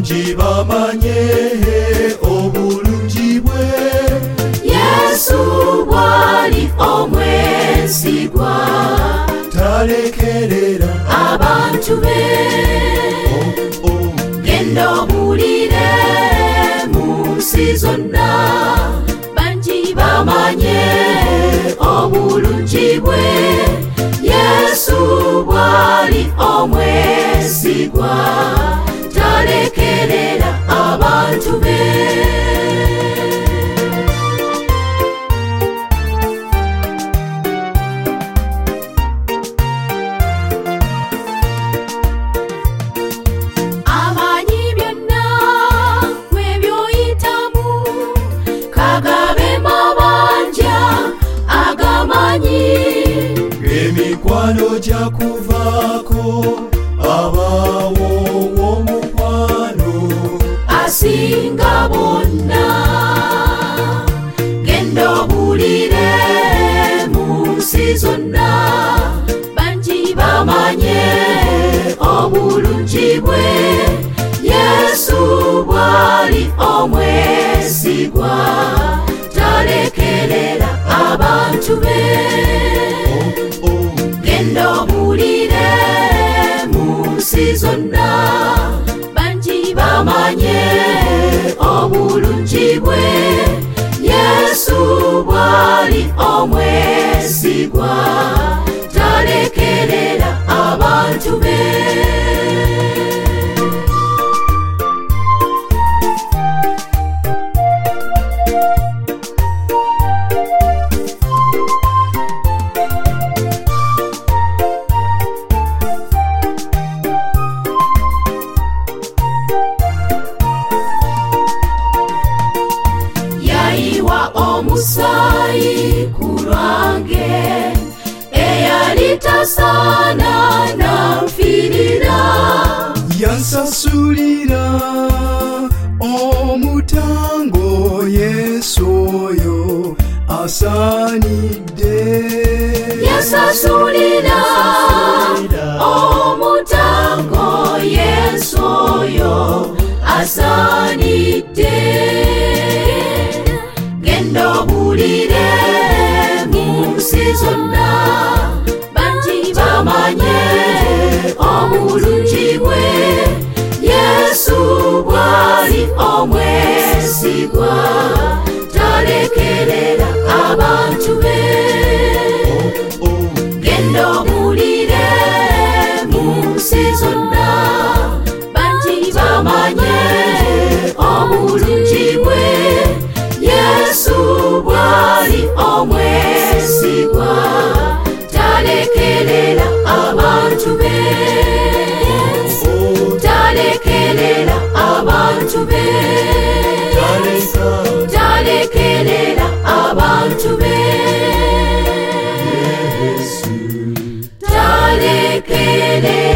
bangi bamanye obulungi bwe. Yesu bw'ali omwesigwa, talekerera abantu be. Genda obuulire mu nsi zonna, bangi bamanye obulungi bwe. Yesu bw'ali omwesigwa, talekerera abantu be. Amanyi byonna kwebyoyitamu, kagabe mabanja agamanyi. Emikwano gyakuvaako abaawo omukwano asinga bonna. Genda obuulire mu nsi zonna, bangi bamanye obulungi bwe. Yesu bw'ali omwesigwa, talekerera abantu be. Genda obuulire mu nsi zonna, bangi bamanye obulungi bwe. Yesu bw'ali omwesigwa, talekerera abantu be. Yayiwa omusaayi ku lwange, eyali tasaana n'anfiirira. yansasulira omutango. Yesu oyo asaanidde. Yansasulira omutango. Yesu oyo asaanidde. Genda obuulire mu nsi zonna, bangi bamanye obulungi bwe. Yesu bw'ali omwesigwa, talekerera abantu be. Genda obuulire mu nsi zonna, bangi bamanye obulungi bwe. Yesu bw'ali omwesigwa, talekerera abantu be. Talekerera abantu be. Talekerera abantu be. Talekerera